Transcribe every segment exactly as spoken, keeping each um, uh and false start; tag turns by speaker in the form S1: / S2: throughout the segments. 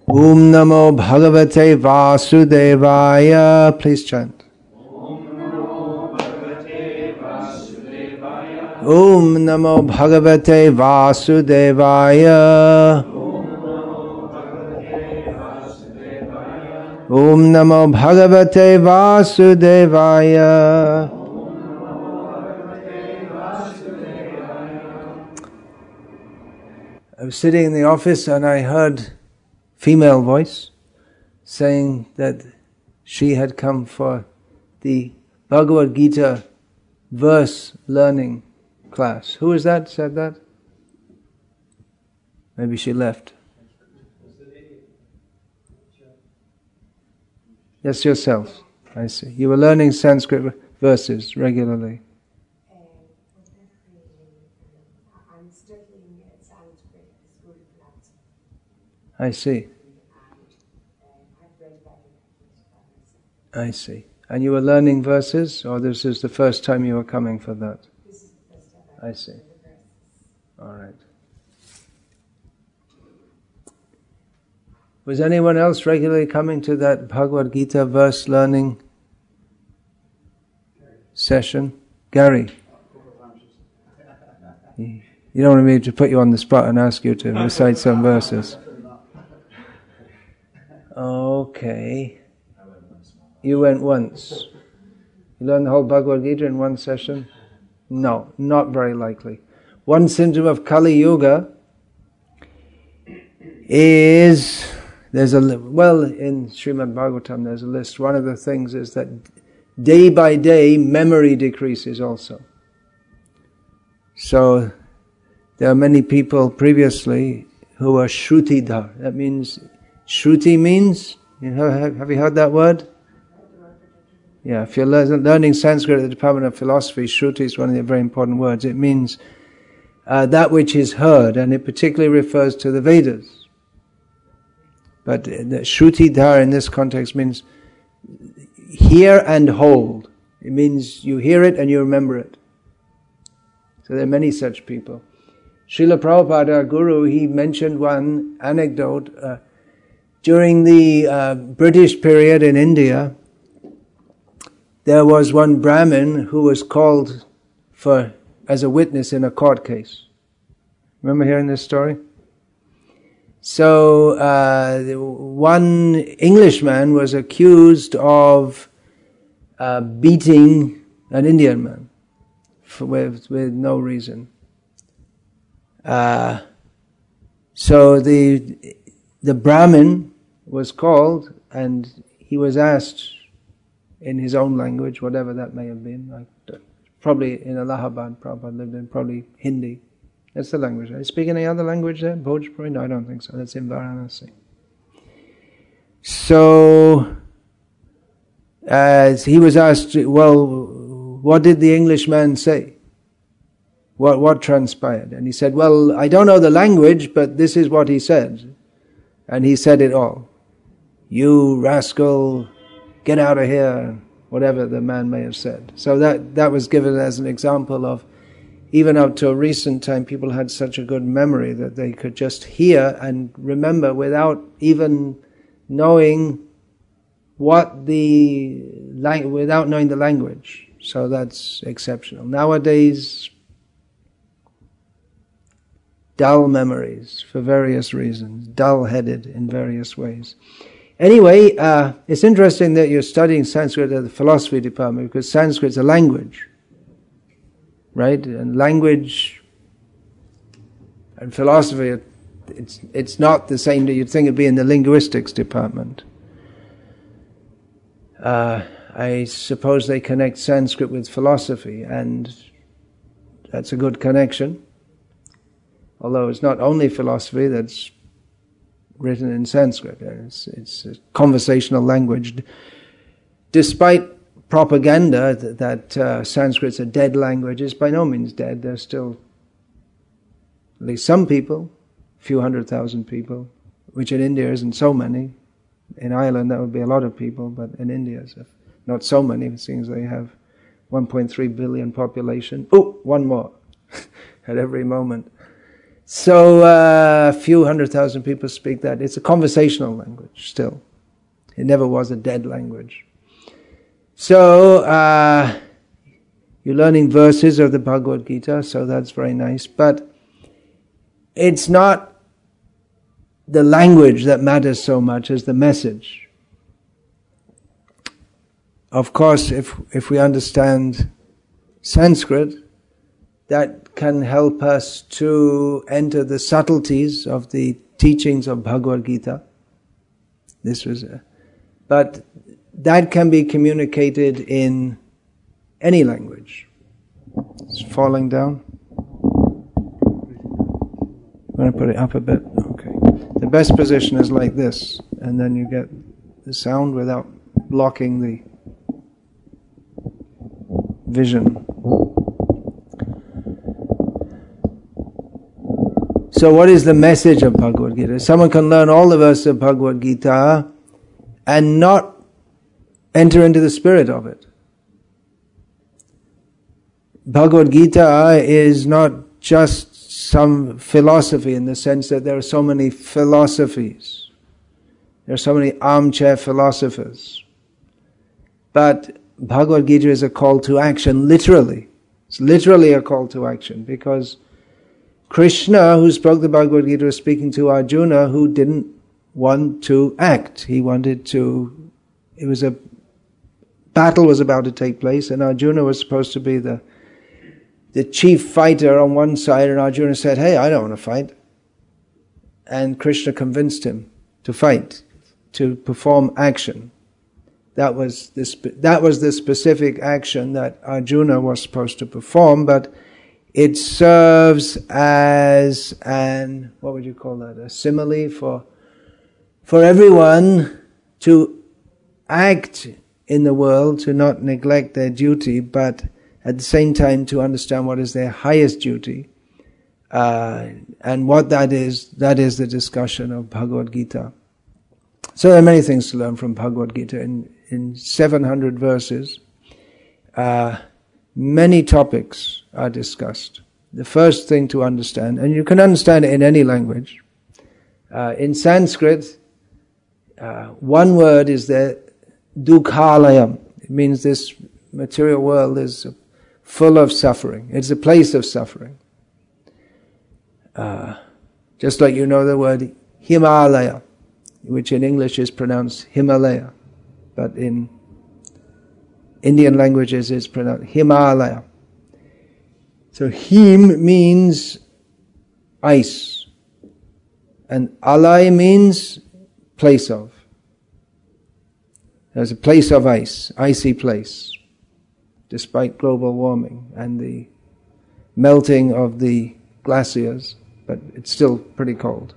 S1: Om Namo Bhagavate Vasudevaya. Please chant. Om Namo Bhagavate Vasudevaya. Om Namo Bhagavate Vasudevaya. I was sitting in the office and I heard female voice saying that she had come for the Bhagavad Gita verse learning class. Who is that said that? Maybe she left. Yes, yourself. I see. You were learning Sanskrit verses regularly. I see. I see. And you were learning verses, or this is the first time you were coming for that? This is the first time. I see. All right. Was anyone else regularly coming to that Bhagavad Gita verse learning session? Gary? You don't want me to put you on the spot and ask you to recite some verses. Okay. You went once. You learned the whole Bhagavad Gita in one session? No, not very likely. One symptom of Kali Yuga is, there's a, well, in Srimad Bhagavatam there's a list. One of the things is that day by day memory decreases also. So there are many people previously who are Shrutidhar. That means, Shruti means, you know, have you heard that word? Yeah, if you're learning Sanskrit at the Department of Philosophy, Shruti is one of the very important words. It means uh, that which is heard, and it particularly refers to the Vedas. But the Shrutidhar in this context means hear and hold. It means you hear it and you remember it. So there are many such people. Srila Prabhupada, our guru, he mentioned one anecdote. Uh, during the uh, British period in India, there was one Brahmin who was called for as a witness in a court case. Remember hearing this story? So uh, one Englishman was accused of uh, beating an Indian man for, with, with no reason. Uh, so the the Brahmin was called and he was asked in his own language, whatever that may have been, like, probably in Allahabad, Prabhupada lived in, probably Hindi. That's the language. I speak any other language there? Bhojpuri? No, I don't think so. That's in Varanasi. So, as he was asked, well, what did the Englishman say? What what transpired? And he said, well, I don't know the language, but this is what he said. And he said it all. You rascal, get out of here, whatever the man may have said. So that, that was given as an example of, even up to a recent time, people had such a good memory that they could just hear and remember without even knowing what the, without knowing the language. So that's exceptional. Nowadays, dull memories for various reasons, dull-headed in various ways. Anyway, uh, it's interesting that you're studying Sanskrit at the philosophy department because Sanskrit's a language, right? And language and philosophy, it's it's not the same that you'd think it'd be in the linguistics department. Uh, I suppose they connect Sanskrit with philosophy, and that's a good connection. Although it's not only philosophy that's written in Sanskrit. It's, it's a conversational language. Despite propaganda that, that uh, Sanskrit's a dead language, it's by no means dead. There's still at least some people, a few hundred thousand people, which in India isn't so many. In Ireland that would be a lot of people, but in India it's not so many. It seems they have one point three billion population. Oh, one more at every moment. So uh, a few hundred thousand people speak that. It's a conversational language still. It never was a dead language. So uh, you're learning verses of the Bhagavad Gita, so that's very nice. But it's not the language that matters so much as the message. Of course, if if we understand Sanskrit, that can help us to enter the subtleties of the teachings of Bhagavad Gita. This was, a, but that can be communicated in any language. It's falling down. I'm going to put it up a bit. Okay. The best position is like this, and then you get the sound without blocking the vision. So what is the message of Bhagavad Gita? Someone can learn all the verses of Bhagavad Gita and not enter into the spirit of it. Bhagavad Gita is not just some philosophy in the sense that there are so many philosophies. There are so many armchair philosophers. But Bhagavad Gita is a call to action, literally. It's literally a call to action, because Krishna, who spoke the Bhagavad Gita, was speaking to Arjuna, who didn't want to act. He wanted to, it was a, battle was about to take place, and Arjuna was supposed to be the, the chief fighter on one side, and Arjuna said, hey, I don't want to fight. And Krishna convinced him to fight, to perform action. That was the, that was the specific action that Arjuna was supposed to perform, but it serves as an, what would you call that, a simile for, for everyone to act in the world, to not neglect their duty, but at the same time to understand what is their highest duty. Uh, and what that is, that is the discussion of Bhagavad Gita. So there are many things to learn from Bhagavad Gita. In, in seven hundred verses, uh, many topics are discussed. The first thing to understand, and you can understand it in any language, uh, in Sanskrit, uh, one word is there, dukkhalayam. It means this material world is full of suffering. It's a place of suffering. Uh, just like you know the word Himalaya, which in English is pronounced Himalaya, but in Indian languages it's pronounced Himalaya. So him means ice, and alai means place of. There's a place of ice, icy place, despite global warming and the melting of the glaciers, but it's still pretty cold.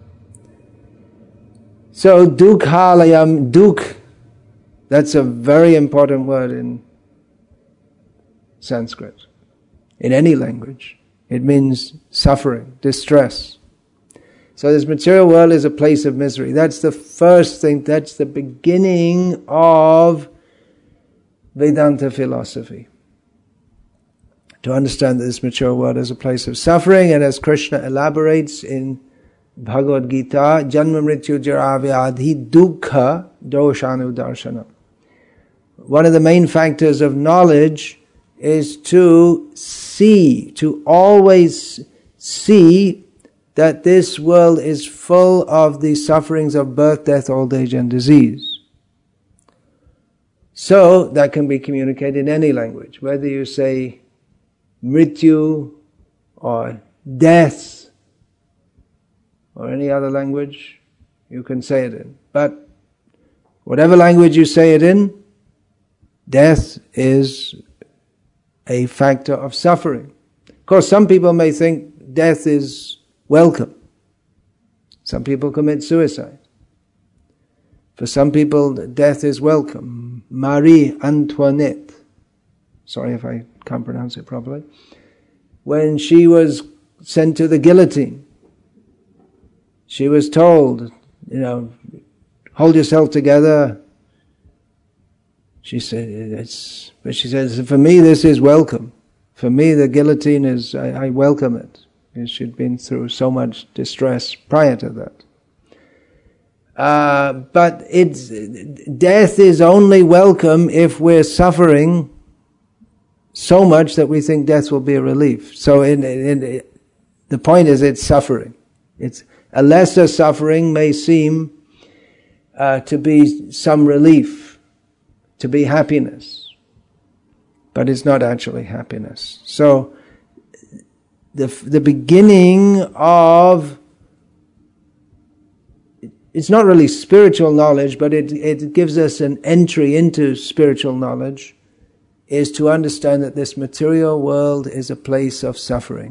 S1: So dukkhalayam, dukh, that's a very important word in Sanskrit. In any language, it means suffering, distress. So this material world is a place of misery. That's the first thing, that's the beginning of Vedanta philosophy. To understand that this material world is a place of suffering, and as Krishna elaborates in Bhagavad Gita, Janma Mrityu Jara Vyadhi Dukkha Doshanu Darshana. One of the main factors of knowledge is to see, to always see that this world is full of the sufferings of birth, death, old age and disease. So that can be communicated in any language, whether you say mrityu or death or any other language, you can say it in. But whatever language you say it in, death is a factor of suffering. Of course, some people may think death is welcome. Some people commit suicide. For some people, death is welcome. Marie Antoinette, sorry if I can't pronounce it properly, when she was sent to the guillotine, she was told, you know, hold yourself together. She said, it's, but she says, for me this is welcome. For me the guillotine is, I, I welcome it. because she'd been through so much distress prior to that. Uh, but it's, death is only welcome if we're suffering so much that we think death will be a relief. So in, in, in, the point is it's suffering. It's a lesser suffering may seem uh, to be some relief, to be happiness, but it's not actually happiness. So the the beginning of, it's not really spiritual knowledge, but it it gives us an entry into spiritual knowledge, is to understand that this material world is a place of suffering.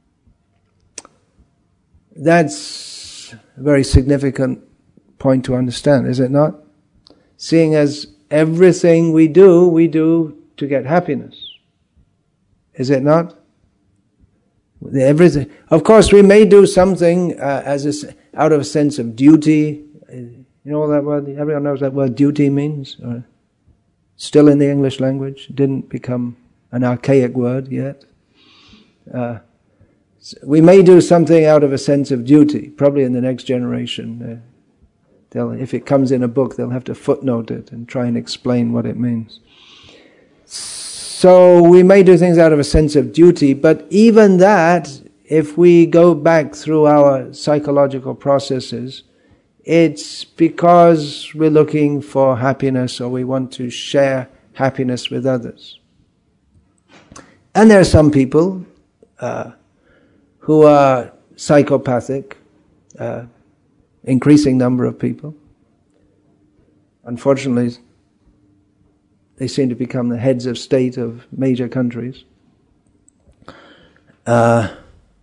S1: That's a very significant point to understand, is it not? Seeing as everything we do, we do to get happiness. Is it not? Everything. Of course, we may do something uh, as a, out of a sense of duty. You know what that word? Everyone knows that word duty means? Or still in the English language? It didn't become an archaic word yet. Uh, we may do something out of a sense of duty. Probably in the next generation, uh, they'll, if it comes in a book, they'll have to footnote it and try and explain what it means. So we may do things out of a sense of duty, but even that, if we go back through our psychological processes, it's because we're looking for happiness or we want to share happiness with others. And there are some people uh, who are psychopathic, uh, increasing number of people. Unfortunately, they seem to become the heads of state of major countries, uh,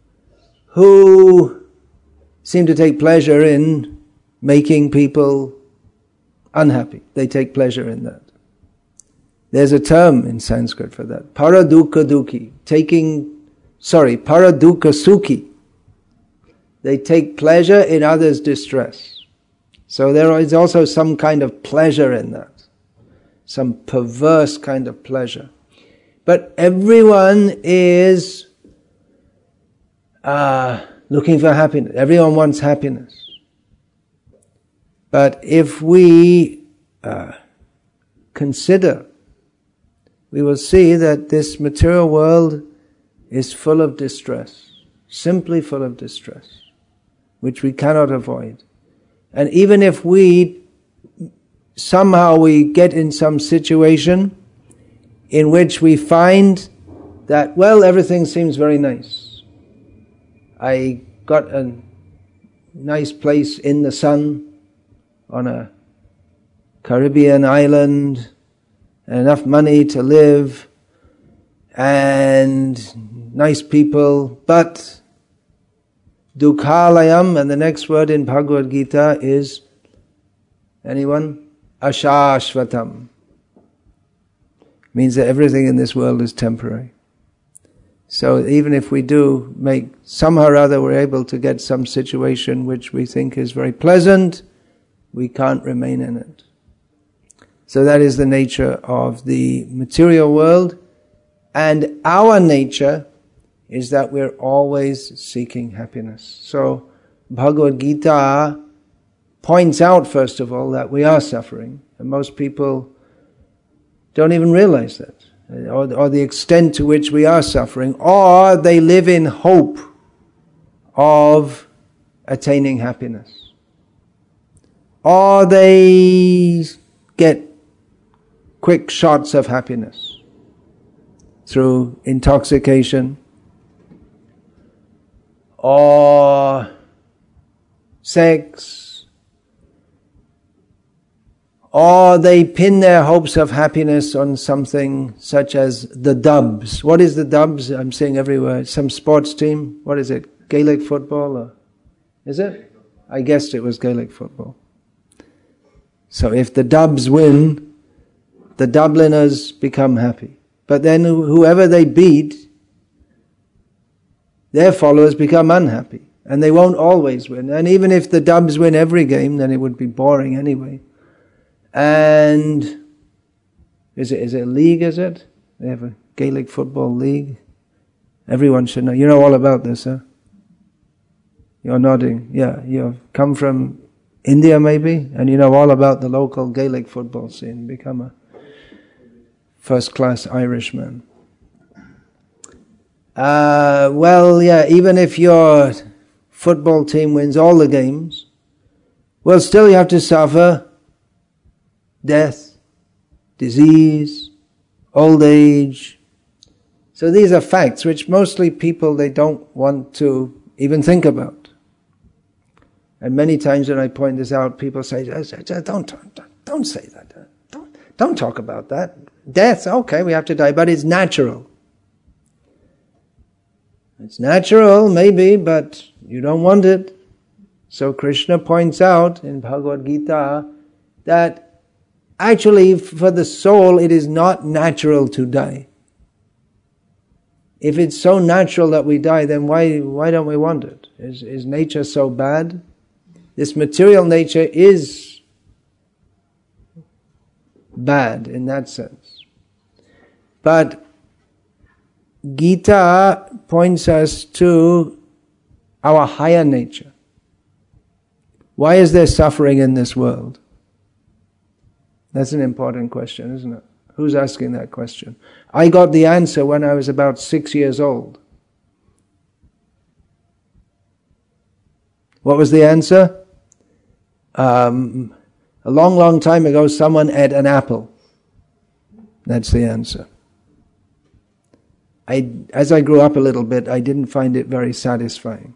S1: who seem to take pleasure in making people unhappy. They take pleasure in that. There's a term in Sanskrit for that. Paradukha dukhi. Taking, sorry, paradukha sukhi. They take pleasure in others' distress. So there is also some kind of pleasure in that. Some perverse kind of pleasure. But everyone is uh, looking for happiness. Everyone wants happiness. But if we uh, consider, we will see that this material world is full of distress, simply full of distress, which we cannot avoid. And even if we somehow we get in some situation in which we find that, well, everything seems very nice. I got a nice place in the sun on a Caribbean island, and enough money to live, and nice people, but dukhalayam, and the next word in Bhagavad Gita is, anyone? Ashashvatam. Means that everything in this world is temporary. So even if we do make, somehow or other we're able to get some situation which we think is very pleasant, we can't remain in it. So that is the nature of the material world, and our nature is that we're always seeking happiness. So Bhagavad Gita points out, first of all, that we are suffering, and most people don't even realize that, or, or the extent to which we are suffering, or they live in hope of attaining happiness, or they get quick shots of happiness through intoxication, or sex, or they pin their hopes of happiness on something such as the Dubs. What is the Dubs? I'm seeing everywhere. Some sports team. What is it? Gaelic football? Or is it? I guessed it was Gaelic football. So if the Dubs win, the Dubliners become happy. But then whoever they beat, their followers become unhappy. And they won't always win. And even if the Dubs win every game, then it would be boring anyway. And is it is it a league, is it? They have a Gaelic football league. Everyone should know. You know all about this, huh? You're nodding. Yeah, you've come from India maybe, and you know all about the local Gaelic football scene. Become a first-class Irishman. Uh, well, yeah, even if your football team wins all the games, well, still you have to suffer death, disease, old age. So these are facts which mostly people, they don't want to even think about. And many times when I point this out, people say, don't, don't, don't say that. Don't, don't talk about that. Death, okay, we have to die, but it's natural. It's natural, maybe, but you don't want it. So Krishna points out in Bhagavad Gita that actually for the soul it is not natural to die. If it's so natural that we die, then why why don't we want it? Is, is nature so bad? This material nature is bad in that sense. But Gita points us to our higher nature. Why is there suffering in this world? That's an important question, isn't it? Who's asking that question? I got the answer when I was about six years old. What was the answer? Um, a long, long time ago, someone ate an apple. That's the answer. I, as I grew up a little bit, I didn't find it very satisfying.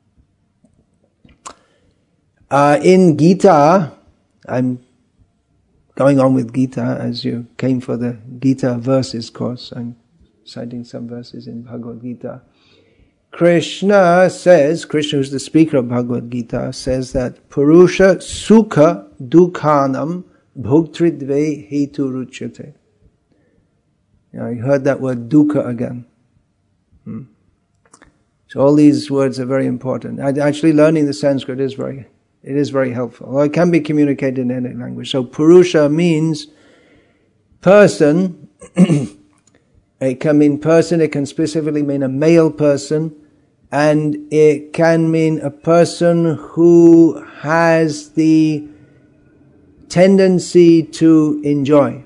S1: Uh, in Gita, I'm going on with Gita as you came for the Gita verses course. I'm citing some verses in Bhagavad Gita. Krishna says, Krishna who's the speaker of Bhagavad Gita, says that Purusha Sukha Dukhanam Bhuktridve Hetu Ruchyate. You know, I heard that word dukkha again. Hmm. So all these words are very important. Actually learning the Sanskrit is very, it is very helpful. Well, it can be communicated in any language. So Purusha means person. It can mean person, it can specifically mean a male person, and it can mean a person who has the tendency to enjoy.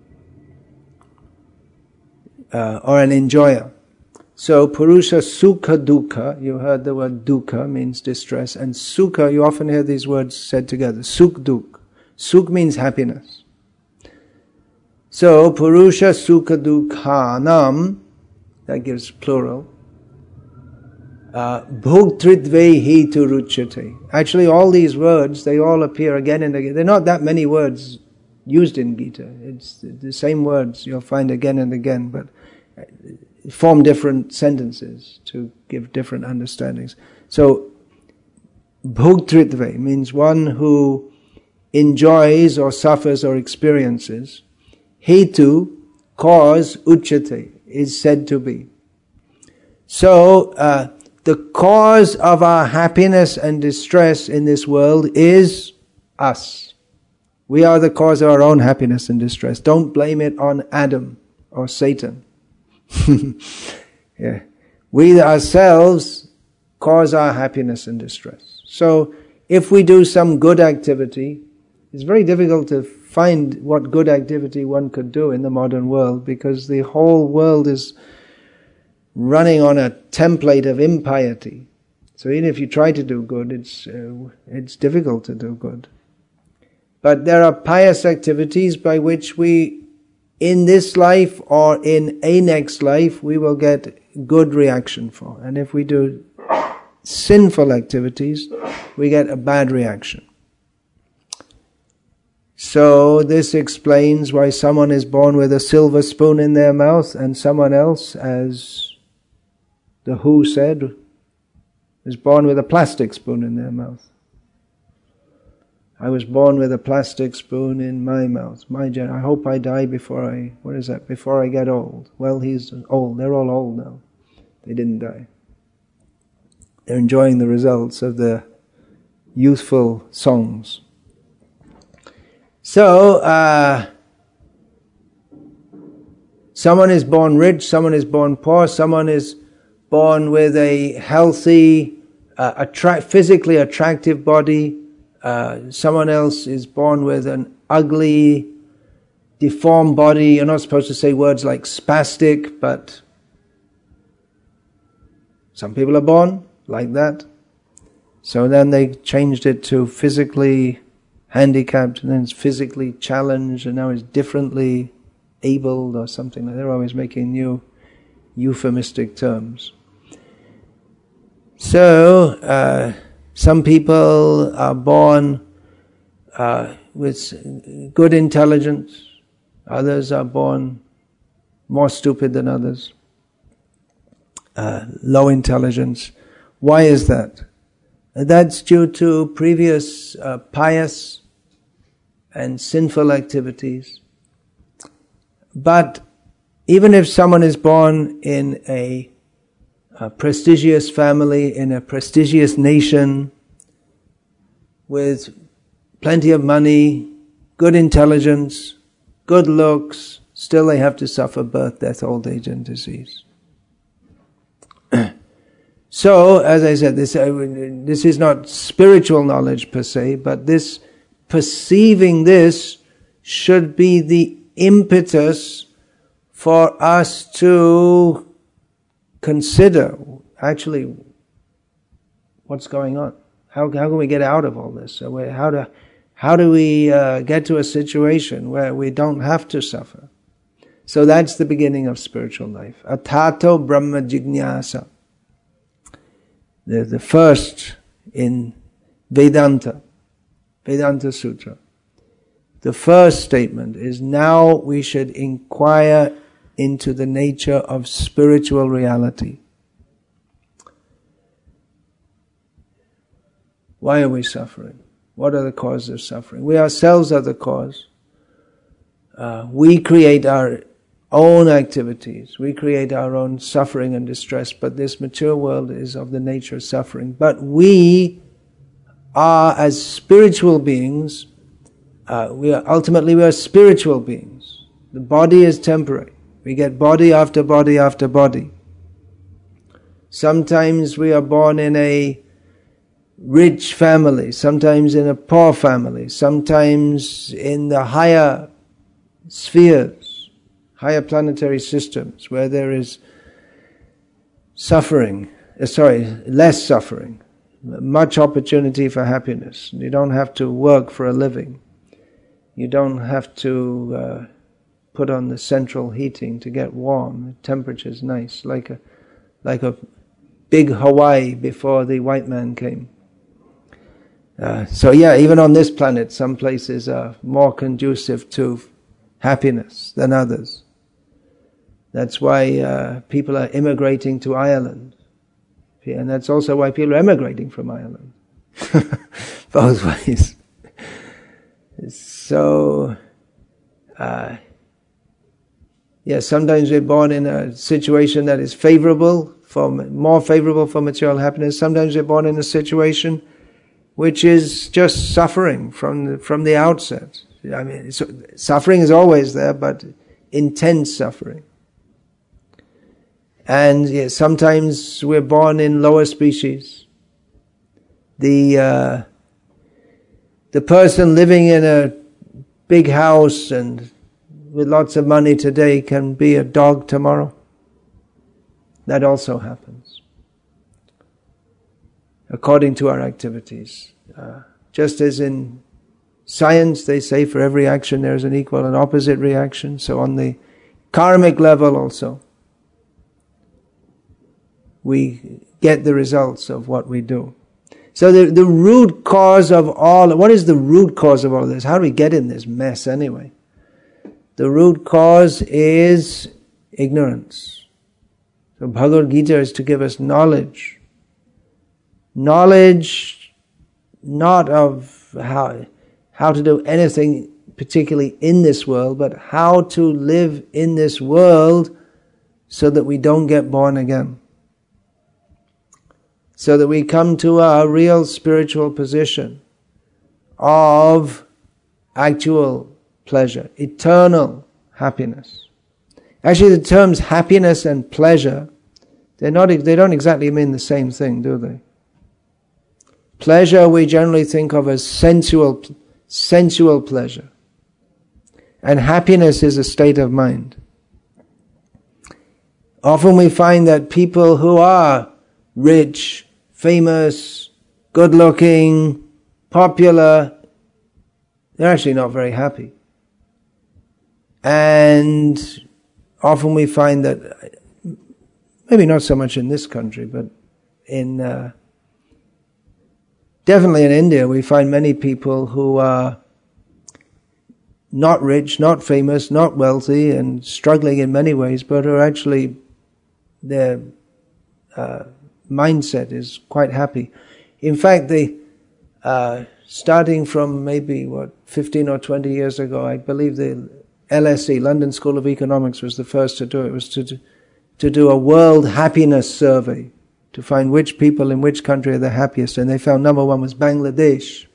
S1: Uh, or an enjoyer. So, Purusha Sukha Dukkha, you heard the word dukkha means distress, and Sukha, you often hear these words said together, Sukh Dukh. Sukh means happiness. So, Purusha Sukha Dukkhanam, that gives plural, uh, Bhuktridve Hetu Ruchyate. Actually, all these words, they all appear again and again. There are not that many words used in Gita. It's the same words you'll find again and again, but form different sentences to give different understandings. So, Bhuktritve means one who enjoys or suffers or experiences. Hetu, cause, uchate, is said to be. So, uh, the cause of our happiness and distress in this world is us. We are the cause of our own happiness and distress. Don't blame it on Adam or Satan. Yeah. We ourselves cause our happiness and distress. So if we do some good activity, it's very difficult to find what good activity one could do in the modern world, because the whole world is running on a template of impiety. So even if you try to do good, it's uh, it's difficult to do good. But there are pious activities by which we, in this life or in a next life, we will get good reaction for. And if we do sinful activities, we get a bad reaction. So this explains why someone is born with a silver spoon in their mouth and someone else, as the Who said, is born with a plastic spoon in their mouth. I was born with a plastic spoon in my mouth. My gen- I hope I die before I, what is that, before I get old. Well, he's old. They're all old now. They didn't die. They're enjoying the results of their youthful songs. So, uh, someone is born rich, someone is born poor, someone is born with a healthy uh, attract, physically attractive body, uh, someone else is born with an ugly, deformed body. You're not supposed to say words like spastic, but some people are born like that. So then they changed it to physically handicapped, and then it's physically challenged, and now it's differently abled or something. They're always making new euphemistic terms. So, uh, some people are born uh, with good intelligence, others are born more stupid than others, uh, low intelligence. Why is that? That's due to previous uh, pious and sinful activities. But even if someone is born in a, a prestigious family, in a prestigious nation, with plenty of money, good intelligence, good looks, still they have to suffer birth, death, old age and disease. So, as I said, this, uh, this is not spiritual knowledge per se, but this perceiving this should be the impetus for us to consider actually what's going on. How, how can we get out of all this? So we, how do how do we uh, get to a situation where we don't have to suffer? So that's the beginning of spiritual life. Atato Brahma Jignasa. The, the first in Vedanta, Vedanta Sutra. The first statement is, now we should inquire into the nature of spiritual reality. Why are we suffering? What are the causes of suffering? We ourselves are the cause. Uh, we create our own activities. We create our own suffering and distress, but this material world is of the nature of suffering. But we are, as spiritual beings, uh, we are ultimately we are spiritual beings. The body is temporary. We get body after body after body. Sometimes we are born in a rich family, sometimes in a poor family, sometimes in the higher spheres, higher planetary systems where there is suffering, uh, sorry, less suffering, much opportunity for happiness. You don't have to work for a living. You don't have to uh, put on the central heating to get warm. The temperature's nice, like a like a big Hawaii before the white man came. Uh, so yeah, even on this planet, some places are more conducive to happiness than others. That's why uh, people are immigrating to Ireland. And that's also why people are emigrating from Ireland. Both ways. So, uh, yeah, sometimes we're born in a situation that is favorable, for more favorable for material happiness. Sometimes we're born in a situation which is just suffering from the, from the outset. I mean, so, suffering is always there, but intense suffering. And yeah, sometimes we're born in lower species. The uh, the person living in a big house and with lots of money today can be a dog tomorrow. That also happens, according to our activities. Uh, just as in science, they say for every action there is an equal and opposite reaction. So on the karmic level also, we get the results of what we do. So the, the root cause of all, what is the root cause of all of this? How do we get in this mess anyway? The root cause is ignorance. So Bhagavad Gita is to give us knowledge. Knowledge not of how, how to do anything particularly in this world, but how to live in this world so that we don't get born again. So that we come to a real spiritual position of actual pleasure, eternal happiness. Actually, the terms happiness and pleasure, they're not, they don't exactly mean the same thing, do they? Pleasure we generally think of as sensual, sensual pleasure. And happiness is a state of mind. Often we find that people who are rich, famous, good-looking, popular, they're actually not very happy. And often we find that, maybe not so much in this country, but in uh, definitely in India, we find many people who are not rich, not famous, not wealthy, and struggling in many ways, but are actually, their uh, mindset is quite happy. In fact, the uh, starting from maybe, what, fifteen or twenty years ago, I believe the L S E, London School of Economics, was the first to do it. It was to do, to do a world happiness survey, to find which people in which country are the happiest, and they found number one was Bangladesh.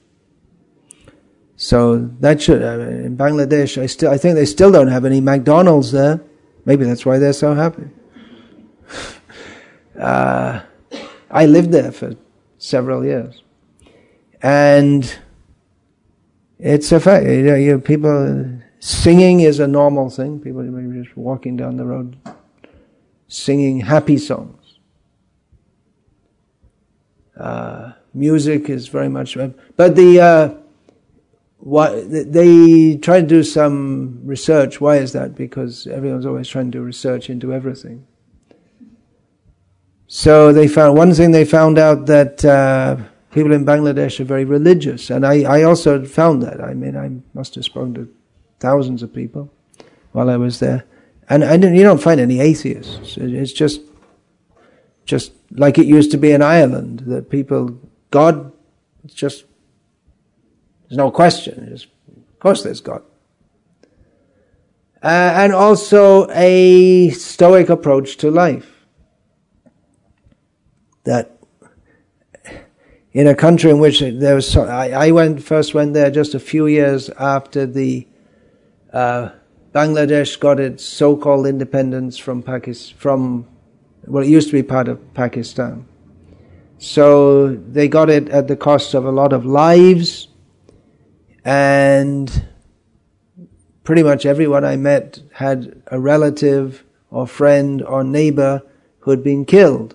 S1: So that should, uh, in Bangladesh, I still, I think they still don't have any McDonald's there. Maybe that's why they're so happy. uh, I lived there for several years, and it's a fact. You know, you, people singing is a normal thing. People maybe just walking down the road, singing happy songs. Uh, music is very much, but the. Uh, Why, they try to do some research. Why is that? Because everyone's always trying to do research into everything. So they found, one thing they found out that uh, people in Bangladesh are very religious. And I, I also found that. I mean, I must have spoken to thousands of people while I was there. And, and you don't find any atheists. It's just, just like it used to be in Ireland, that people, God, it's just, there's no question. It's, of course there's God. Uh, and also a stoic approach to life. That in a country in which there was, so, I, I went first went there just a few years after the uh, Bangladesh got its so-called independence from Pakistan, from, well, it used to be part of Pakistan. So they got it at the cost of a lot of lives. And pretty much everyone I met had a relative or friend or neighbor who had been killed.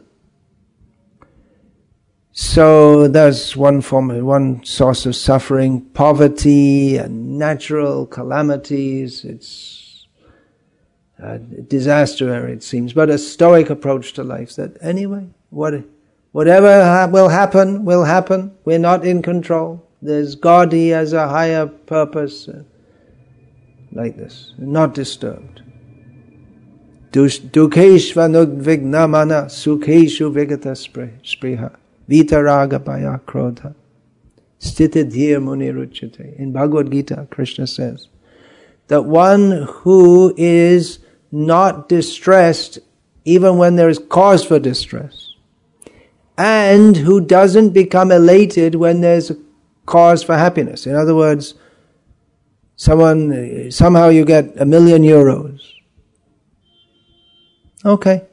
S1: So there's one form, one source of suffering, poverty and natural calamities. It's a disaster, it seems, but a stoic approach to life. That anyway, what, whatever ha- will happen, will happen. We're not in control. There's God, He has a higher purpose, uh, like this, not disturbed. Dukeshva nudvignamana sukheshu vigata spriha vitaraga paya krodha stitidhir muniruchate. In Bhagavad Gita, Krishna says that one who is not distressed even when there is cause for distress, and who doesn't become elated when there's a cause for happiness. In other words, someone, somehow you get a million euros. Okay.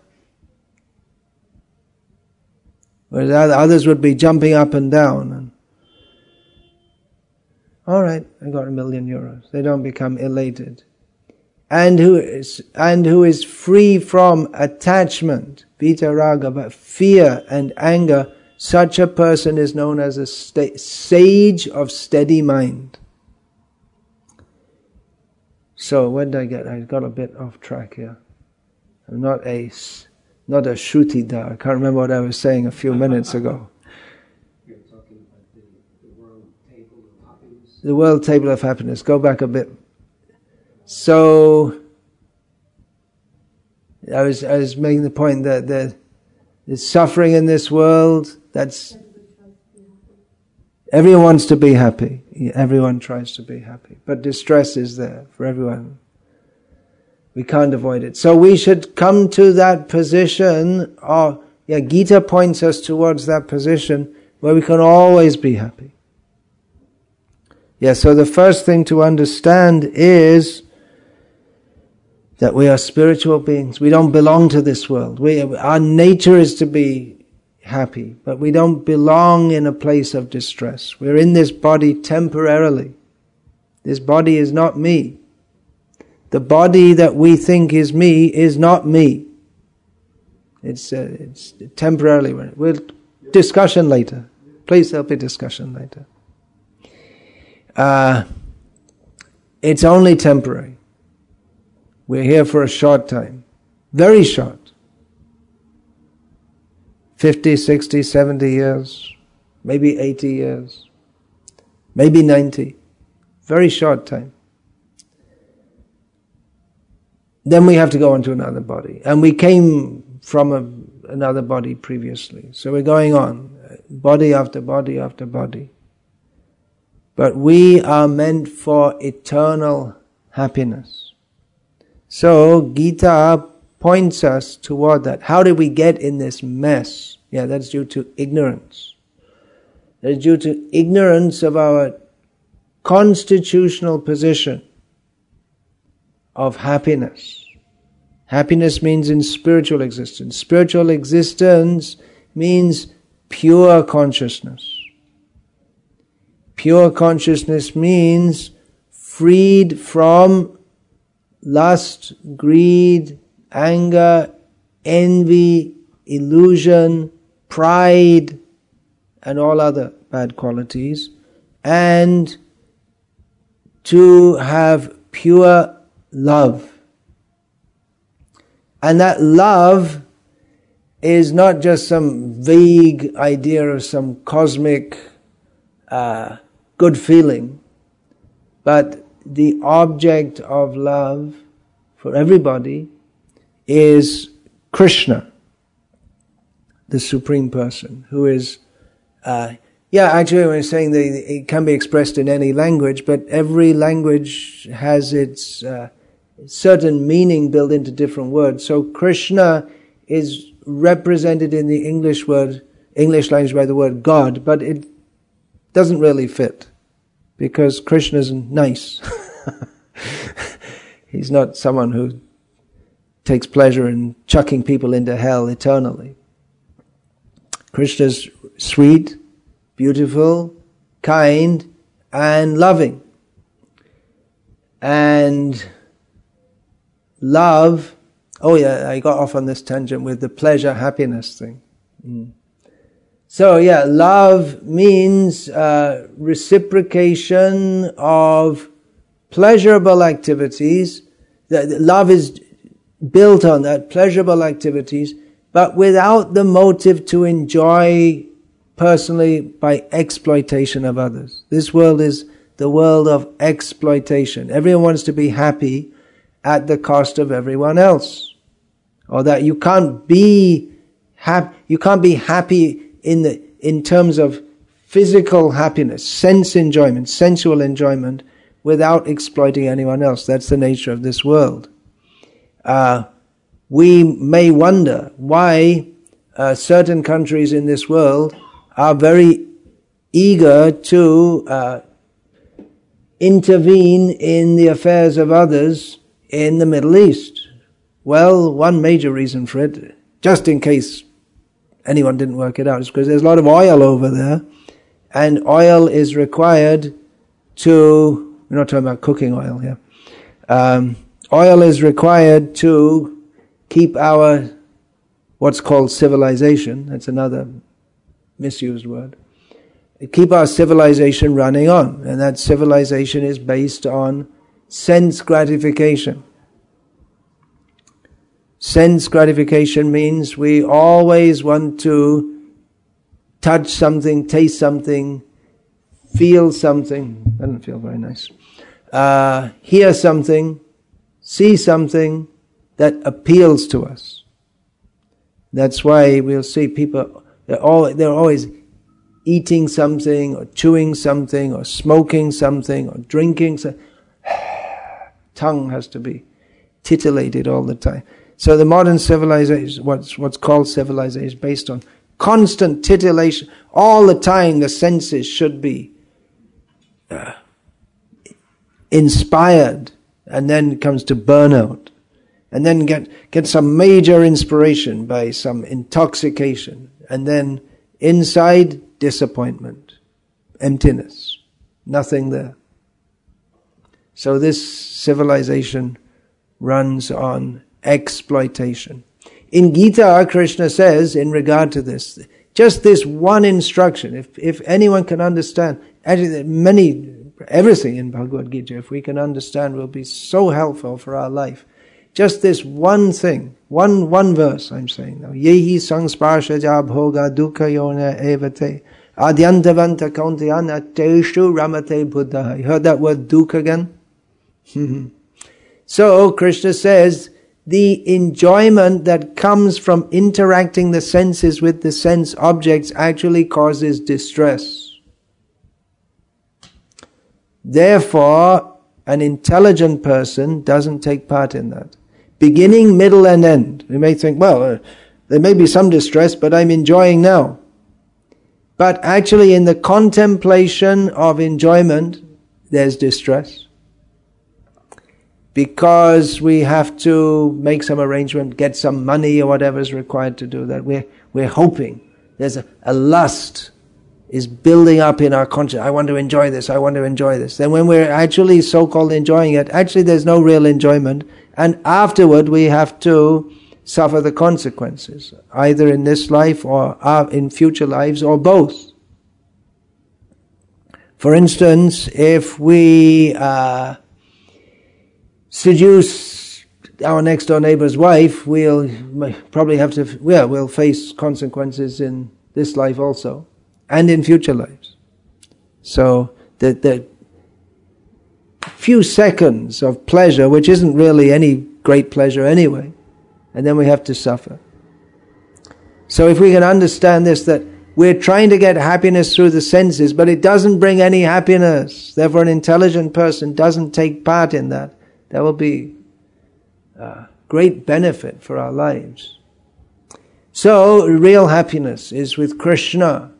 S1: Whereas others would be jumping up and down. And, all right, I got a million euros. They don't become elated. And who is, and who is free from attachment, vitaraga, but fear and anger. Such a person is known as a sta- sage of steady mind. So when did I get? I got a bit off track here. I'm not a, not a Shrutidhar. I can't remember what I was saying a few minutes ago.
S2: You're talking about the, the world table of happiness.
S1: The world table of happiness. Go back a bit. So I was I was making the point that the, the suffering in this world. That's everyone wants to be happy. Everyone tries to be happy, but distress is there for everyone. We can't avoid it. So we should come to that position. Or yeah, Gita points us towards that position where we can always be happy. Yeah. So the first thing to understand is that we are spiritual beings. We don't belong to this world. We our nature is to be happy, but we don't belong in a place of distress. We're in this body temporarily. This body is not me. The body that we think is me is not me. It's uh, it's temporarily. We'll discussion later. Please, there'll be discussion later. Uh, it's only temporary. We're here for a short time. Very short. fifty, sixty, seventy years. Maybe eighty years. Maybe ninety. Very short time. Then we have to go on to another body. And we came from a, another body previously. So we're going on. Body after body after body. But we are meant for eternal happiness. So Gita points us toward that. How did we get in this mess? Yeah, that's due to ignorance. That is due to ignorance of our constitutional position of happiness. Happiness means in spiritual existence. Spiritual existence means pure consciousness. Pure consciousness means freed from lust, greed, anger, envy, illusion, pride, and all other bad qualities, and to have pure love. And that love is not just some vague idea of some cosmic uh, good feeling, but the object of love for everybody is Krishna, the Supreme Person, who is, uh, yeah, actually we're saying that it can be expressed in any language, but every language has its uh, certain meaning built into different words. So Krishna is represented in the English word, English language by the word God, but it doesn't really fit, because Krishna's nice. He's not someone who takes pleasure in chucking people into hell eternally. Krishna's sweet, beautiful, kind, and loving. And love, oh yeah, I got off on this tangent with the pleasure happiness thing. Mm. So yeah, love means uh, reciprocation of pleasurable activities. Love is built on that, pleasurable activities, but without the motive to enjoy personally by exploitation of others. This world is the world of exploitation. Everyone wants to be happy at the cost of everyone else. Or that you can't be happy, you can't be happy in the, in terms of physical happiness, sense enjoyment, sensual enjoyment, without exploiting anyone else. That's the nature of this world. Uh, we may wonder why uh, certain countries in this world are very eager to uh, intervene in the affairs of others in the Middle East. Well, one major reason for it, just in case anyone didn't work it out, is because there's a lot of oil over there, and oil is required to, we're not talking about cooking oil here, um, oil is required to keep our, what's called civilization, that's another misused word, keep our civilization running on, and that civilization is based on sense gratification. Sense gratification means we always want to touch something, taste something, feel something, doesn't feel very nice, uh, hear something, see something that appeals to us. That's why we'll see people, they're, all, they're always eating something, or chewing something, or smoking something, or drinking something. Tongue has to be titillated all the time. So the modern civilization, what's what's called civilization, is based on constant titillation. All the time the senses should be uh, inspired, and then it comes to burnout. And then get, get some major inspiration by some intoxication. And then inside, disappointment, emptiness, nothing there. So this civilization runs on exploitation. In Gita, Krishna says in regard to this, just this one instruction, if if anyone can understand, actually many, everything in Bhagavad Gita, if we can understand, will be so helpful for our life. Just this one thing, one one verse I'm saying now. Yehi sangsparshaja bhoga dukkha yona evate adyantavanta kauntayana teshu ramate buddha. You heard that word dukkha again? So Krishna says, the enjoyment that comes from interacting the senses with the sense objects actually causes distress. Therefore, an intelligent person doesn't take part in that. Beginning, middle and end. We may think, well, uh, there may be some distress, but I'm enjoying now. But actually in the contemplation of enjoyment, there's distress. Because we have to make some arrangement, get some money or whatever is required to do that. We're, we're hoping. There's a, a lust is building up in our conscience. I want to enjoy this, I want to enjoy this. Then when we're actually so-called enjoying it, actually there's no real enjoyment. And afterward we have to suffer the consequences, either in this life or in future lives or both. For instance, if we uh, seduce our next door neighbor's wife, we'll probably have to, well, we'll face consequences in this life also, and in future lives. So the, the few seconds of pleasure, which isn't really any great pleasure anyway, and then we have to suffer. So if we can understand this, that we're trying to get happiness through the senses, but it doesn't bring any happiness. Therefore an intelligent person doesn't take part in that. There will be uh, great benefit for our lives. So, real happiness is with Krishna.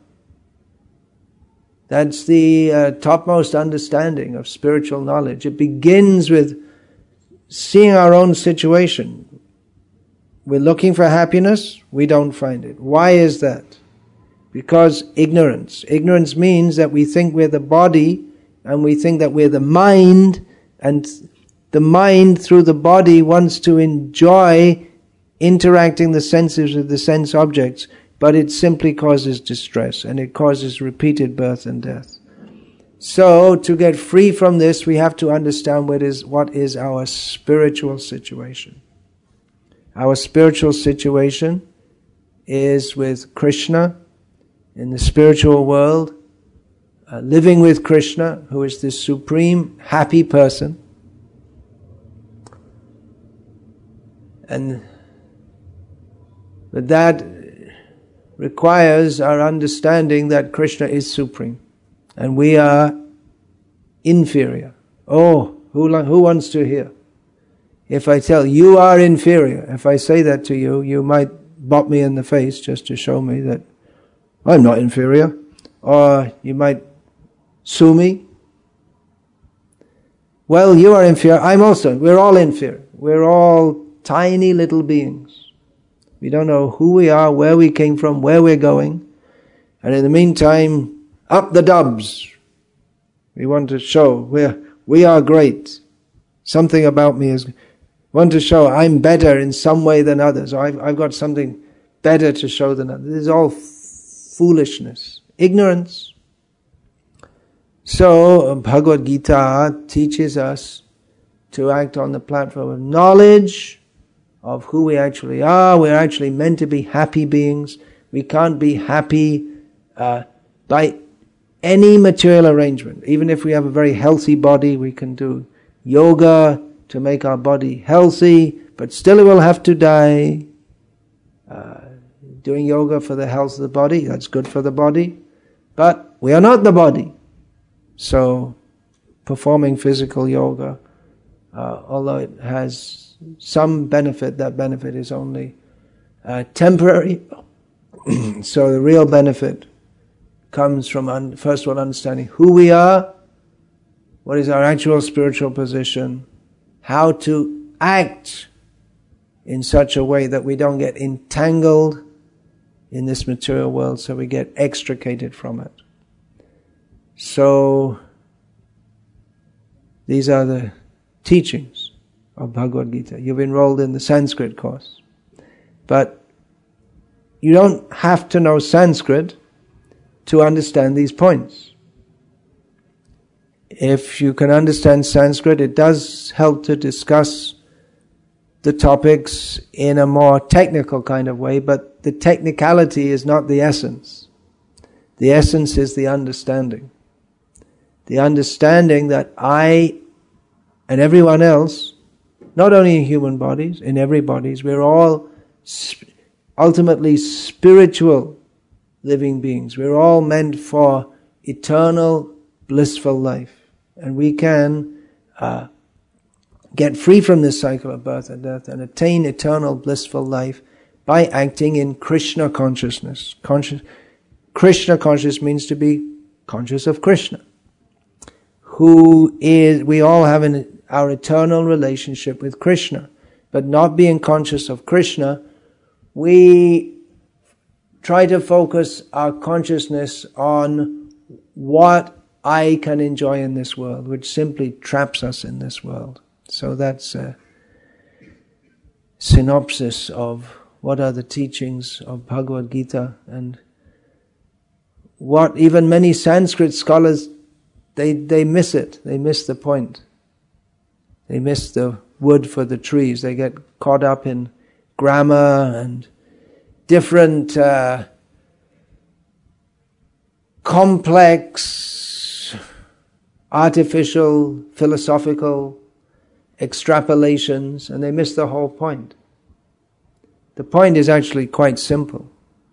S1: That's the uh, topmost understanding of spiritual knowledge. It begins with seeing our own situation. We're looking for happiness, we don't find it. Why is that? Because ignorance. Ignorance means that we think we're the body, and we think that we're the mind, and the mind through the body wants to enjoy interacting the senses with the sense objects, but it simply causes distress and it causes repeated birth and death. So to get free from this, we have to understand what is, what is our spiritual situation. Our spiritual situation is with Krishna in the spiritual world, uh, living with Krishna, who is the supreme happy person. And but that requires our understanding that Krishna is supreme and we are inferior. Oh, who, who wants to hear? If I tell you are inferior, if I say that to you, you might bop me in the face just to show me that I'm not inferior. Or you might sue me. Well, you are inferior, I'm also, we're all inferior. We're all tiny little beings. We don't know who we are, where we came from, where we're going. And in the meantime, up the dubs. We want to show we're, we are great. Something about me is, want to show I'm better in some way than others. Or I've, I've got something better to show than others. This is all foolishness, ignorance. So Bhagavad Gita teaches us to act on the platform of knowledge of who we actually are. We're actually meant to be happy beings. We can't be happy uh, by any material arrangement. Even if we have a very healthy body, we can do yoga to make our body healthy, but still it will have to die. Uh, doing yoga for the health of the body, that's good for the body, but we are not the body. So performing physical yoga, uh, although it has some benefit, that benefit is only uh, temporary. So the real benefit comes from, un- first of all, understanding who we are, what is our actual spiritual position, how to act in such a way that we don't get entangled in this material world, so we get extricated from it. So, these are the teachings of Bhagavad Gita. You've enrolled in the Sanskrit course. But you don't have to know Sanskrit to understand these points. If you can understand Sanskrit, it does help to discuss the topics in a more technical kind of way, but the technicality is not the essence. The essence is the understanding. The understanding that I and everyone else, not only in human bodies, in every bodies, we're all sp- ultimately spiritual living beings. We're all meant for eternal, blissful life. And we can uh, get free from this cycle of birth and death and attain eternal, blissful life by acting in Krishna consciousness. Conscious, Krishna conscious means to be conscious of Krishna, who is, we all have an, our eternal relationship with Krishna. But not being conscious of Krishna, we try to focus our consciousness on what I can enjoy in this world, which simply traps us in this world. So that's a synopsis of what are the teachings of Bhagavad Gita, and what even many Sanskrit scholars, they, they miss it. They miss the point. They miss the wood for the trees. They get caught up in grammar and different uh, complex, artificial, philosophical extrapolations, and they miss the whole point. The point is actually quite simple.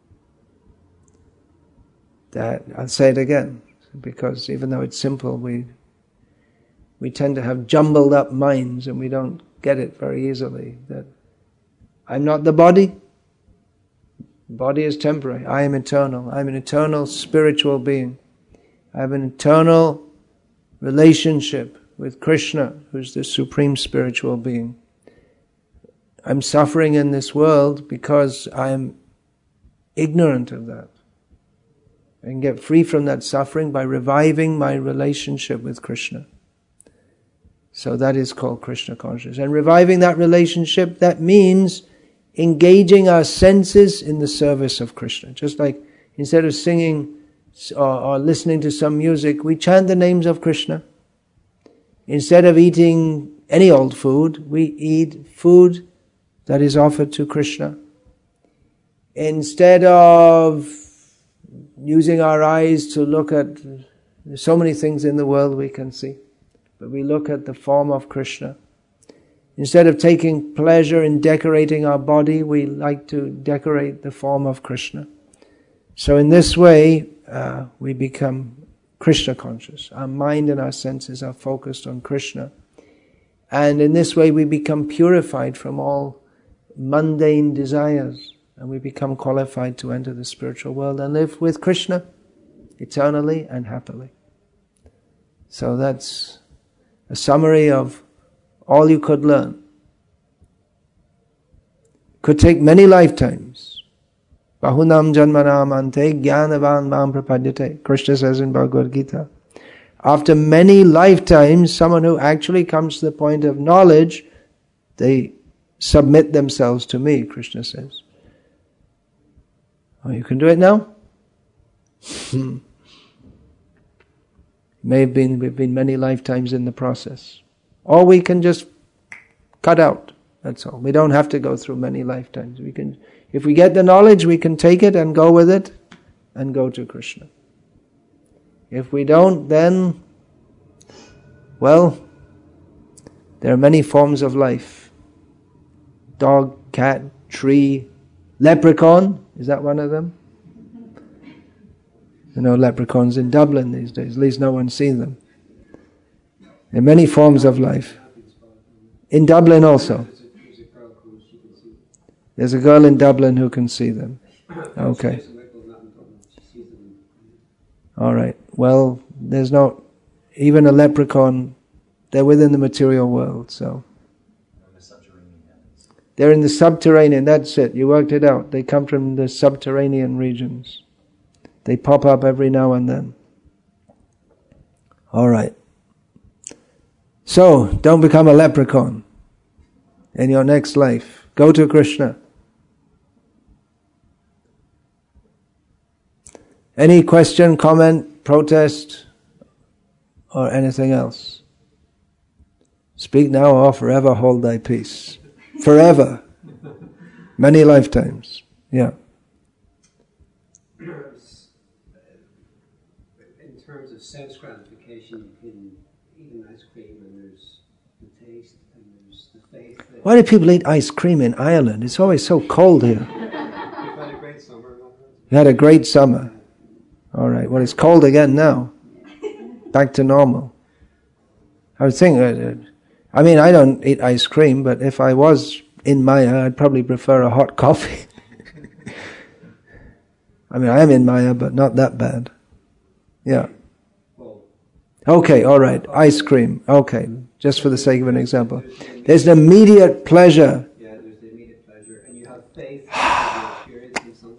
S1: That, I'll say it again, because even though it's simple, we we tend to have jumbled up minds and we don't get it very easily. That I'm not the body. Body is temporary. I am eternal. I'm an eternal spiritual being. I have an eternal relationship with Krishna, who's the supreme spiritual being. I'm suffering in this world because I am ignorant of that. I can get free from that suffering by reviving my relationship with Krishna. So that is called Krishna consciousness. And reviving that relationship, that means engaging our senses in the service of Krishna. Just like instead of singing or, or listening to some music, we chant the names of Krishna. Instead of eating any old food, we eat food that is offered to Krishna. Instead of using our eyes to look at, there's so many things in the world we can see, but we look at the form of Krishna. Instead of taking pleasure in decorating our body, we like to decorate the form of Krishna. So in this way, uh, we become Krishna conscious. Our mind and our senses are focused on Krishna. And in this way we become purified from all mundane desires, and we become qualified to enter the spiritual world and live with Krishna eternally and happily. So that's a summary of all you could learn. Could take many lifetimes. Bahunam janmanam ante jnanavan mam prapadyate. Krishna says in Bhagavad Gita. After many lifetimes, someone who actually comes to the point of knowledge, they submit themselves to me, Krishna says. Oh, you can do it now? May have been, we've been many lifetimes in the process. Or we can just cut out. That's all. We don't have to go through many lifetimes. We can, if we get the knowledge, we can take it and go with it and go to Krishna. If we don't, then, well, there are many forms of life. Dog, cat, tree, leprechaun. Is that one of them? You know, leprechauns in Dublin these days. At least no one's seen them. There are many forms of life. In Dublin also. There's a girl in Dublin who can see them. Okay. All right. Well, there's no, even a leprechaun, they're within the material world, so. They're in the subterranean, that's it, you worked it out. They come from the subterranean regions. They pop up every now and then. Alright. So, don't become a leprechaun in your next life. Go to Krishna. Any question, comment, protest, or anything else? Speak now or forever hold thy peace. Forever. Many lifetimes. Yeah.
S2: In terms of sense gratification, you can eat an ice cream and there's the taste and there's the faith. That
S1: Why do people eat ice cream in Ireland? It's always so cold here.
S2: You've had a great summer.
S1: You had a great summer. All right. Well, it's cold again now. Back to normal. I was thinking, I mean, I don't eat ice cream, but if I was in Maya, I'd probably prefer a hot coffee. I mean, I am in Maya, but not that bad. Yeah. Okay, all right. Ice cream. Okay, just for the sake of an example. There's an immediate pleasure.
S2: Yeah, there's the immediate pleasure, and you have faith that you're experiencing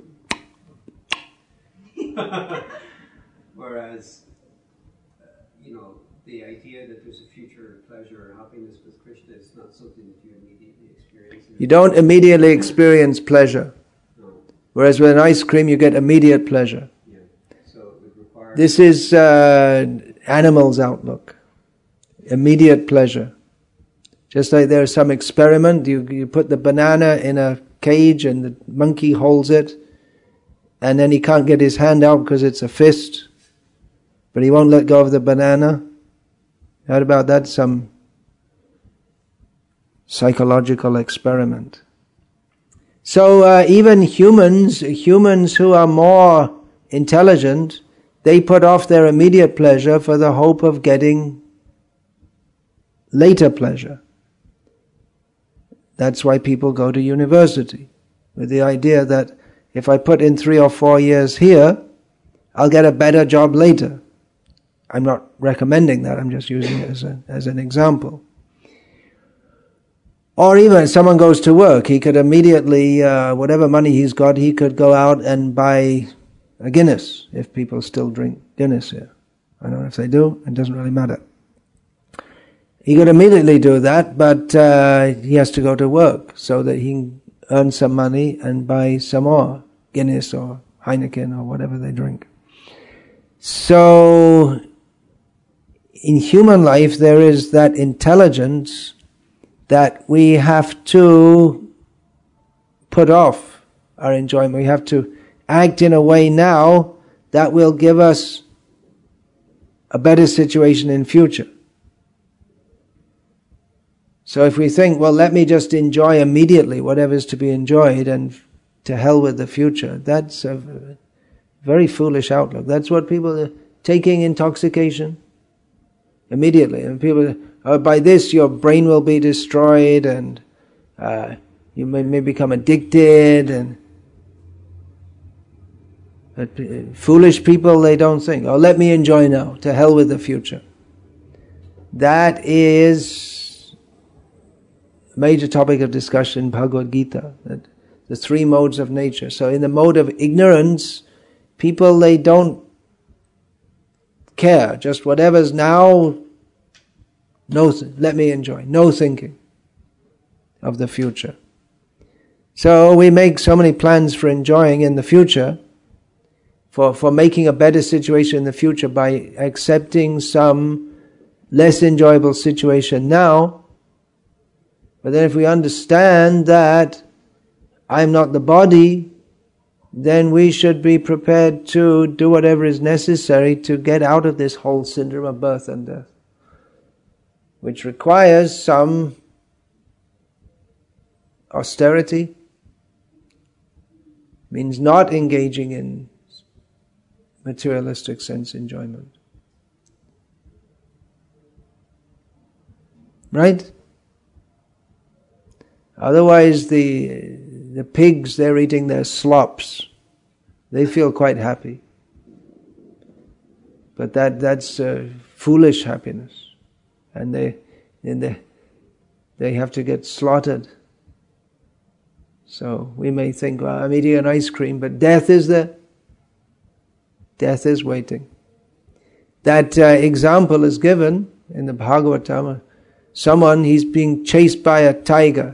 S2: something. Whereas, uh, you know, the idea that there's a future pleasure or happiness with Krishna is not something that you immediately experience.
S1: You don't immediately experience pleasure.
S2: No.
S1: Whereas with an ice cream, you get immediate pleasure.
S2: Yeah. So it would require.
S1: This is uh, animals' outlook. Immediate pleasure. Just like there's some experiment, you, you put the banana in a cage and the monkey holds it, and then he can't get his hand out because it's a fist, but he won't let go of the banana. Heard about that? Some psychological experiment. So uh, even humans, humans who are more intelligent, they put off their immediate pleasure for the hope of getting later pleasure. That's why people go to university, with the idea that if I put in three or four years here, I'll get a better job later. I'm not recommending that, I'm just using it as, a, as an example. Or even if someone goes to work, he could immediately, uh, whatever money he's got, he could go out and buy a Guinness, if people still drink Guinness here. I don't know if they do, it doesn't really matter. He could immediately do that, but uh, he has to go to work so that he can earn some money and buy some more Guinness or Heineken or whatever they drink. So, in human life there is that intelligence that we have to put off our enjoyment. We have to act in a way now that will give us a better situation in future. So if we think, well, let me just enjoy immediately whatever's to be enjoyed and to hell with the future, that's a very foolish outlook. That's what people are taking intoxication immediately. And people, oh, by this your brain will be destroyed and uh, you may, may become addicted. And but foolish people, they don't think, oh, let me enjoy now, to hell with the future. That is major topic of discussion in Bhagavad Gita, that the three modes of nature. So in the mode of ignorance, people, they don't care, just whatever's now, no, th- let me enjoy, no thinking of the future. So we make so many plans for enjoying in the future, for, for making a better situation in the future by accepting some less enjoyable situation now. But then if we understand that I'm not the body, then we should be prepared to do whatever is necessary to get out of this whole syndrome of birth and death, which requires some austerity, means not engaging in materialistic sense enjoyment. Right? Otherwise, the the pigs, they're eating their slops. They feel quite happy. But that that's uh, foolish happiness. And they, and they, they have to get slaughtered So we may think, well, I'm eating an ice cream, but death is there. Death is waiting. That uh, example is given in the Bhagavatam. Someone, he's being chased by a tiger.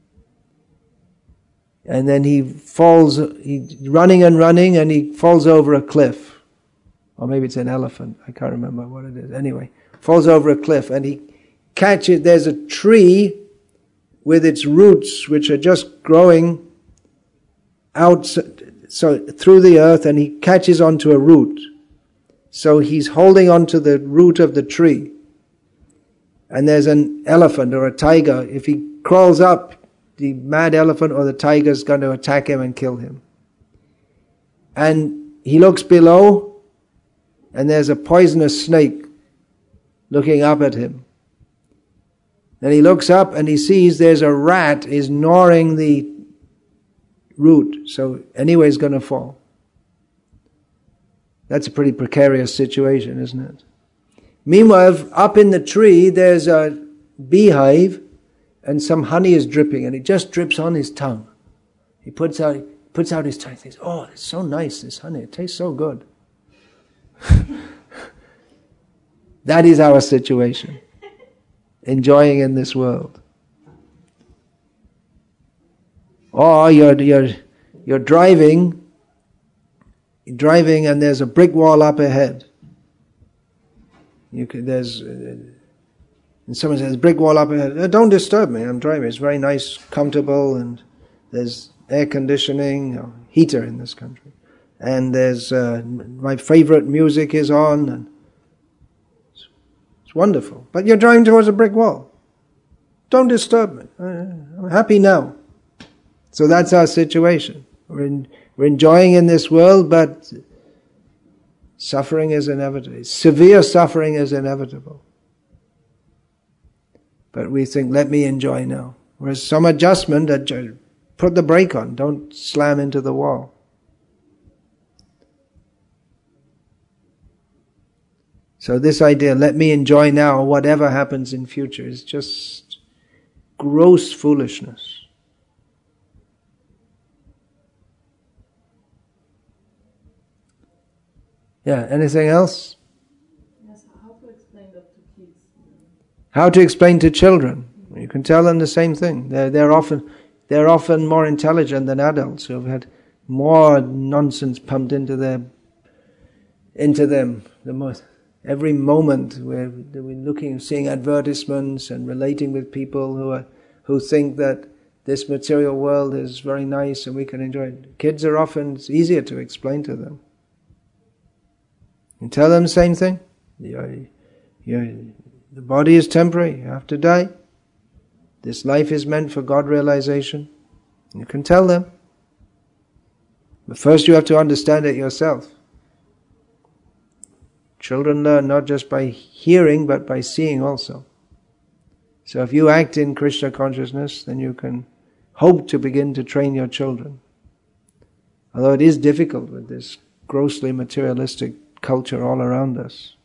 S1: And then he falls, he's running and running, and he falls over a cliff. Or maybe it's an elephant, I can't remember what it is. Anyway, falls over a cliff, and he catches, there's a tree with its roots, which are just growing out, so through the earth, and he catches onto a root. So he's holding onto the root of the tree. And there's an elephant or a tiger. If he crawls up, the mad elephant or the tiger is going to attack him and kill him. And he looks below, and there's a poisonous snake looking up at him. Then he looks up and he sees there's a rat is gnawing the root. So anyway, he's going to fall. That's a pretty precarious situation, isn't it? Meanwhile, up in the tree, there's a beehive, and some honey is dripping, and it just drips on his tongue. He puts out, puts out his tongue, and thinks, oh, it's so nice, this honey, it tastes so good. That is our situation, enjoying in this world. Or you're, you're, you're driving, you're driving and there's a brick wall up ahead. You could, there's, uh, and someone says, brick wall up ahead. Oh, don't disturb me, I'm driving. It's very nice, comfortable, and there's air conditioning, or heater in this country. And there's, uh, my favorite music is on, and it's, it's wonderful. But you're driving towards a brick wall. Don't disturb me. I'm happy now. So that's our situation. We're, in, we're enjoying in this world, but suffering is inevitable. Severe suffering is inevitable. But we think, let me enjoy now. Whereas some adjustment, put the brake on, don't slam into the wall. So this idea, let me enjoy now, or whatever happens in future, is just gross foolishness. Yeah, anything else?
S3: Yes, how to explain that to kids?
S1: How to explain to children? You can tell them the same thing. They're, they're often they're often more intelligent than adults who have had more nonsense pumped into their into them. The most every moment we're, we're looking, seeing advertisements and relating with people who are who think that this material world is very nice and we can enjoy it. Kids are often, it's easier to explain to them. You tell them the same thing. You're, you're, the body is temporary. You have to die. This life is meant for God realization. You can tell them. But first you have to understand it yourself. Children learn not just by hearing, but by seeing also. So if you act in Krishna consciousness, then you can hope to begin to train your children. Although it is difficult with this grossly materialistic culture all around us.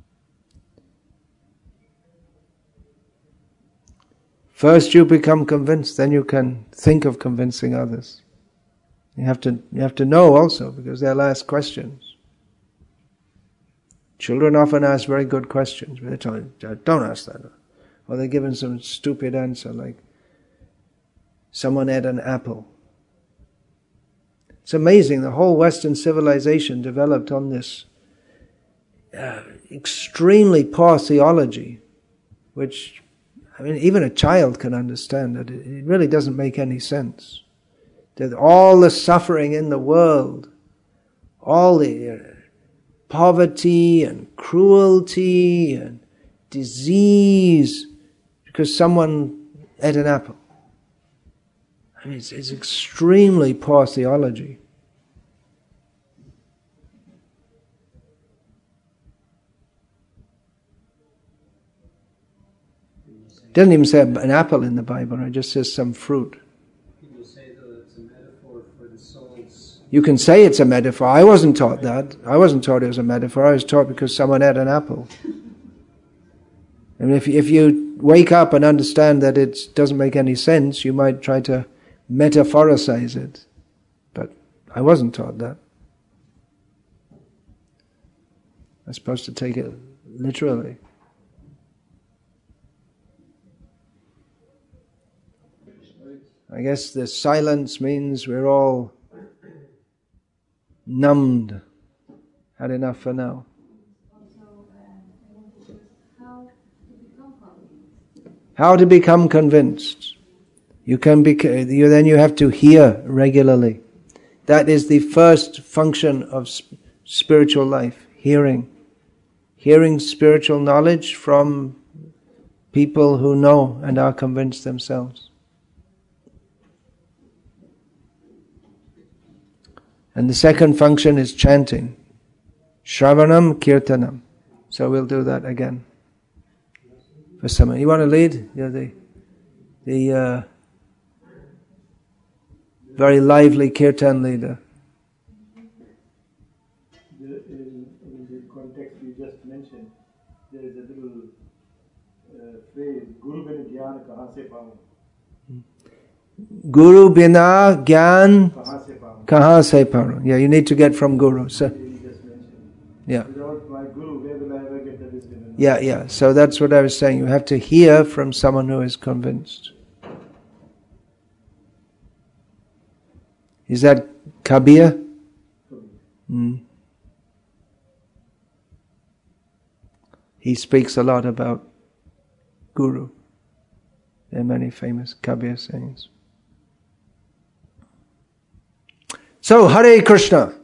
S1: First you become convinced, then you can think of convincing others. You have to you have to know also, because they'll ask questions. Children often ask very good questions, but they tell you, don't ask that. Or they're given some stupid answer like, someone ate an apple. It's amazing, the whole Western civilization developed on this Uh, extremely poor theology, which, I mean, even a child can understand that it, it really doesn't make any sense. That all the suffering in the world, all the uh, poverty and cruelty and disease, because someone ate an apple. I mean, it's, it's extremely poor theology. It doesn't even say an apple in the Bible, it just says some fruit.
S2: People say that it's a metaphor for the soul's...
S1: You can say it's a metaphor. I wasn't taught that. I wasn't taught it was a metaphor. I was taught because someone had an apple. I mean, if, if you wake up and understand that it doesn't make any sense, you might try to metaphoricize it. But I wasn't taught that. I'm supposed to take it literally. I guess the silence means we're all numbed. Had enough for now. How to become convinced. You can be, you, then you have to hear regularly. That is the first function of sp- spiritual life, hearing. Hearing spiritual knowledge from people who know and are convinced themselves. And the second function is chanting. Shravanam Kirtanam. So we'll do that again. For someone. You want to lead? You're the, the uh, very lively kirtan leader.
S4: The, in, in the context you just mentioned, there is a little uh, phrase, Guru Bina Gyan Kahan Se Paun.
S1: Guru Bina Gyan Kahan Se Paun. Yeah, you need to get from Guru. So, yeah.
S4: Without my Guru, where will I ever get the wisdom?
S1: Yeah, yeah. So that's what I was saying. You have to hear from someone who is convinced. Is that Kabir? Mm. He speaks a lot about Guru. There are many famous Kabir sayings. So, Hare Krishna.